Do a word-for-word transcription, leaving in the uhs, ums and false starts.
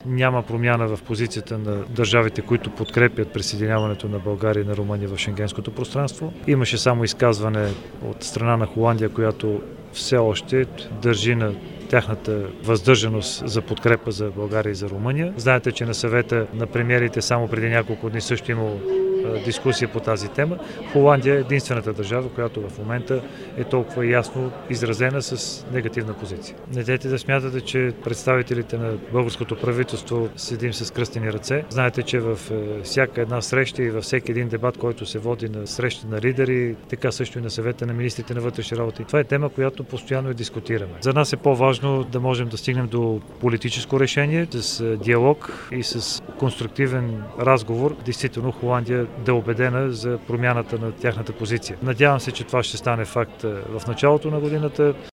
няма промяна в позицията на държавите, които подкрепят присъединяването на България и на Румъния в шенгенското пространство. Имаше само изказване от страна на Холандия, която все още държи на тяхната въздържаност за подкрепа за България и за Румъния. Знаете, че на съвета на премиерите само преди няколко дни също имало дискусия по тази тема. Холандия е единствената държава, която в момента е толкова ясно изразена с негативна позиция. Не дайте да смятате, че представителите на българското правителство седим с кръстени ръце. Знаете, че в всяка една среща и във всеки един дебат, който се води на среща на лидери, така също и на съвета на министрите на вътрешни работи, това е тема, която постоянно я дискутираме. За нас е по-важно да можем да стигнем до политическо решение, с диалог и с конструктивен разговор. Действително Холандия да е убедена за промяната на тяхната позиция. Надявам се, че това ще стане факт в началото на годината.